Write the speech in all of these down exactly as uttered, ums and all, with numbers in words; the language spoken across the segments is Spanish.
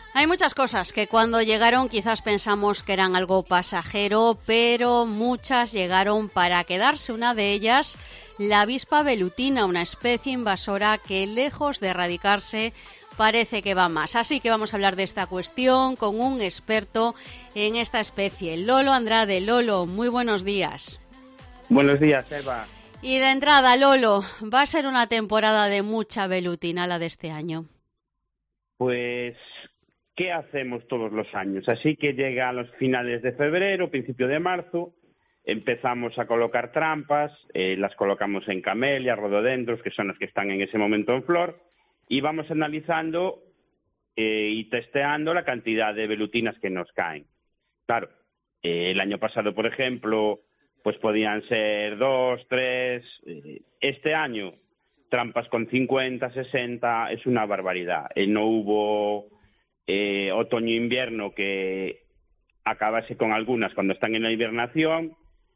Hay muchas cosas que cuando llegaron quizás pensamos que eran algo pasajero, pero muchas llegaron para quedarse. Una de ellas, la avispa velutina, una especie invasora que lejos de erradicarse parece que va más. Así que vamos a hablar de esta cuestión con un experto en esta especie, Lolo Andrade. Lolo, muy buenos días. Buenos días, Eva. Y de entrada, Lolo, va a ser una temporada de mucha velutina la de este año. Pues, ¿qué hacemos todos los años? Así que llega a los finales de febrero, principio de marzo, empezamos a colocar trampas, eh, las colocamos en camelias, rododendros, que son las que están en ese momento en flor, y vamos analizando eh, y testeando la cantidad de velutinas que nos caen. Claro, eh, el año pasado, por ejemplo, pues podían ser dos, tres. Eh, este año, trampas con cincuenta, sesenta, es una barbaridad. Eh, no hubo eh, otoño-invierno que acabase con algunas cuando están en la hibernación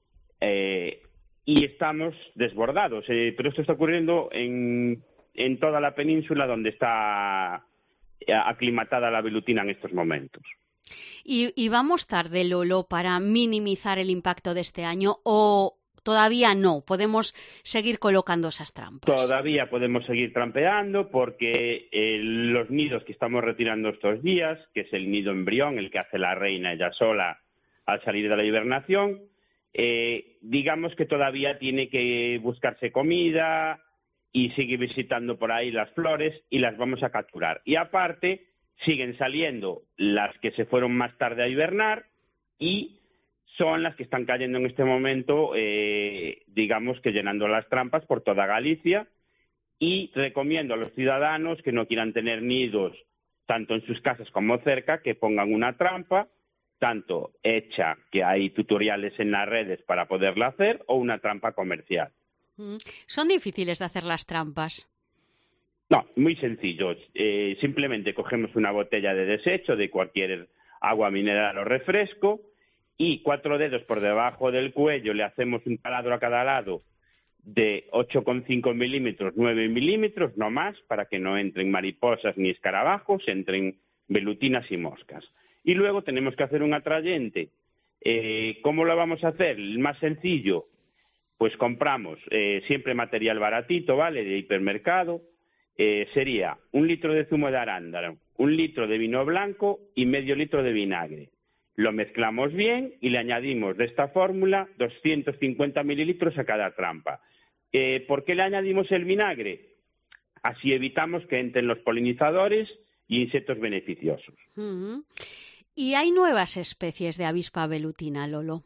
eh, y estamos desbordados. Eh, pero esto está ocurriendo en, en toda la península donde está aclimatada la velutina en estos momentos. ¿Y, y vamos tarde, Lolo, para minimizar el impacto de este año o todavía no? ¿Podemos seguir colocando esas trampas? Todavía podemos seguir trampeando porque eh, los nidos que estamos retirando estos días, que es el nido embrión, el que hace la reina ella sola al salir de la hibernación, eh, digamos que todavía tiene que buscarse comida y sigue visitando por ahí las flores y las vamos a capturar. Y aparte, siguen saliendo las que se fueron más tarde a hibernar y son las que están cayendo en este momento, eh, digamos que llenando las trampas por toda Galicia, y recomiendo a los ciudadanos que no quieran tener nidos tanto en sus casas como cerca, que pongan una trampa, tanto hecha, que hay tutoriales en las redes para poderla hacer, o una trampa comercial. ¿Son difíciles de hacer las trampas? No, muy sencillo. Eh, simplemente cogemos una botella de desecho de cualquier agua mineral o refresco y cuatro dedos por debajo del cuello le hacemos un taladro a cada lado de ocho coma cinco milímetros, nueve milímetros, no más, para que no entren mariposas ni escarabajos, entren velutinas y moscas. Y luego tenemos que hacer un atrayente. Eh, ¿Cómo lo vamos a hacer? El más sencillo, pues compramos eh, siempre material baratito, ¿vale?, de hipermercado. Eh, sería un litro de zumo de arándano, un litro de vino blanco y medio litro de vinagre. Lo mezclamos bien y le añadimos de esta fórmula doscientos cincuenta mililitros a cada trampa. Eh, ¿Por qué le añadimos el vinagre? Así evitamos que entren los polinizadores y insectos beneficiosos. Uh-huh. ¿Y hay nuevas especies de avispa velutina, Lolo?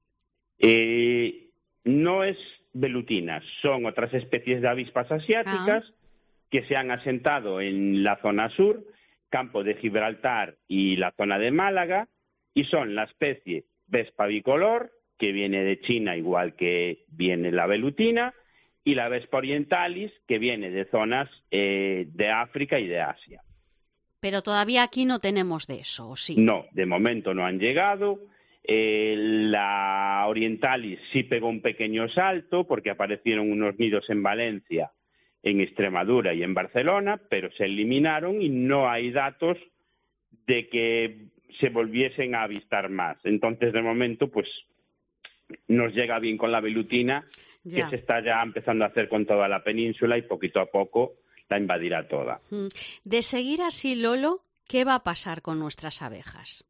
Eh, no es velutina, son otras especies de avispas asiáticas ah. que se han asentado en la zona sur, Campo de Gibraltar y la zona de Málaga, y son la especie Vespa bicolor, que viene de China igual que viene la velutina, y la Vespa orientalis, que viene de zonas eh, de África y de Asia. Pero todavía aquí no tenemos de eso, ¿o sí? No, de momento no han llegado. Eh, la orientalis sí pegó un pequeño salto porque aparecieron unos nidos en Valencia, en Extremadura y en Barcelona, pero se eliminaron y no hay datos de que se volviesen a avistar más. Entonces, de momento, pues nos llega bien con la velutina, ya. que se está ya empezando a hacer con toda la península y poquito a poco la invadirá toda. De seguir así, Lolo, ¿qué va a pasar con nuestras abejas?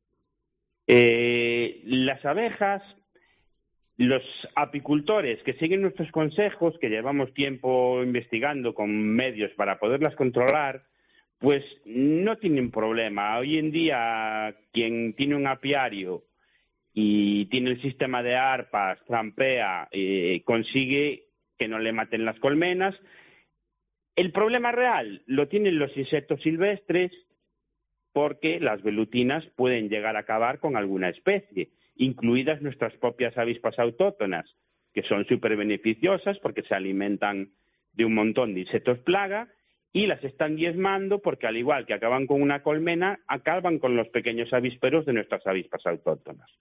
Eh, las abejas, los apicultores que siguen nuestros consejos, que llevamos tiempo investigando con medios para poderlas controlar, pues no tienen problema. Hoy en día, quien tiene un apiario y tiene el sistema de arpas, trampea, eh, consigue que no le maten las colmenas. El problema real lo tienen los insectos silvestres, porque las velutinas pueden llegar a acabar con alguna especie, incluidas nuestras propias avispas autóctonas, que son súper beneficiosas porque se alimentan de un montón de insectos plaga y las están diezmando porque, al igual que acaban con una colmena, acaban con los pequeños avisperos de nuestras avispas autóctonas.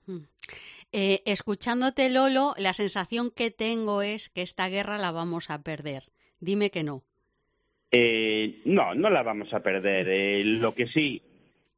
Eh, escuchándote, Lolo, la sensación que tengo es que esta guerra la vamos a perder. Dime que no. Eh, no, no la vamos a perder. Eh, lo que sí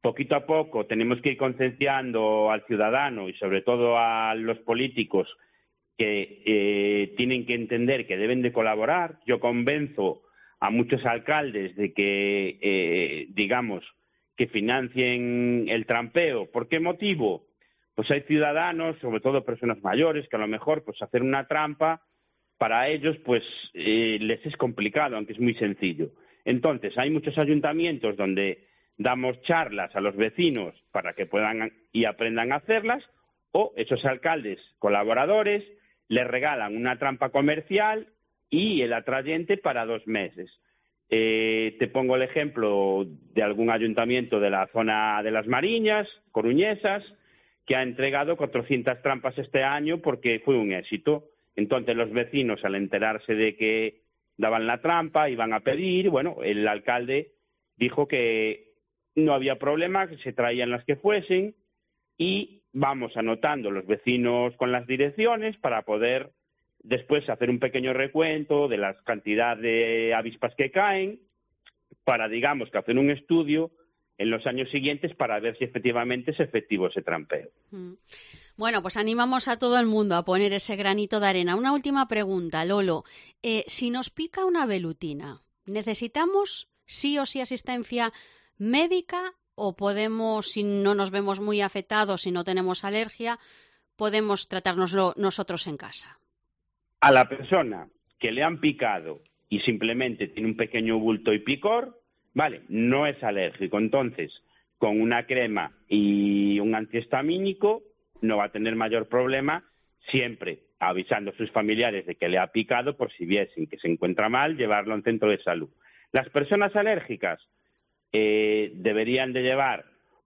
poquito a poco tenemos que ir concienciando al ciudadano y sobre todo a los políticos que eh, tienen que entender que deben de colaborar. Yo convenzo a muchos alcaldes de que, eh, digamos, que financien el trampeo. ¿Por qué motivo? Pues hay ciudadanos, sobre todo personas mayores, que a lo mejor pues hacer una trampa para ellos pues eh, les es complicado, aunque es muy sencillo. Entonces, hay muchos ayuntamientos donde damos charlas a los vecinos para que puedan y aprendan a hacerlas, o esos alcaldes colaboradores les regalan una trampa comercial y el atrayente para dos meses. Eh, te pongo el ejemplo de algún ayuntamiento de la zona de las Mariñas, coruñesas, que ha entregado cuatrocientas trampas este año porque fue un éxito. Entonces los vecinos, al enterarse de que daban la trampa, iban a pedir, bueno, el alcalde dijo que no había problema, que se traían las que fuesen y vamos anotando los vecinos con las direcciones para poder después hacer un pequeño recuento de las cantidades de avispas que caen para, digamos, que hacer un estudio en los años siguientes para ver si efectivamente es efectivo ese trampeo. Bueno, pues animamos a todo el mundo a poner ese granito de arena. Una última pregunta, Lolo. Eh, si nos pica una velutina, ¿necesitamos sí o sí asistencia médica o podemos, si no nos vemos muy afectados, si no tenemos alergia, podemos tratárnoslo nosotros en casa? A la persona que le han picado y simplemente tiene un pequeño bulto y picor, vale, no es alérgico. Entonces, con una crema y un antihistamínico no va a tener mayor problema, siempre avisando a sus familiares de que le ha picado por si viesen que se encuentra mal, llevarlo a un centro de salud. Las personas alérgicas eh, deberían de llevar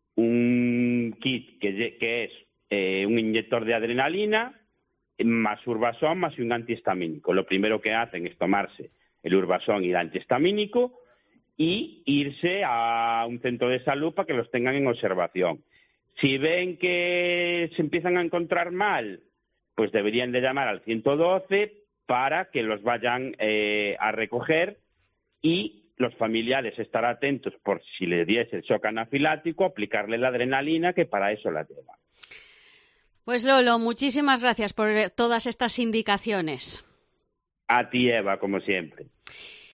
un kit que, que es eh, un inyector de adrenalina, más Urbasón, más un antihistamínico. Lo primero que hacen es tomarse el Urbasón y el antihistamínico y irse a un centro de salud para que los tengan en observación. Si ven que se empiezan a encontrar mal, pues deberían de llamar al ciento doce para que los vayan eh, a recoger y los familiares estar atentos por si le diese el shock anafiláctico, aplicarle la adrenalina, que para eso la lleva. Pues Lolo, muchísimas gracias por todas estas indicaciones. A ti, Eva, como siempre.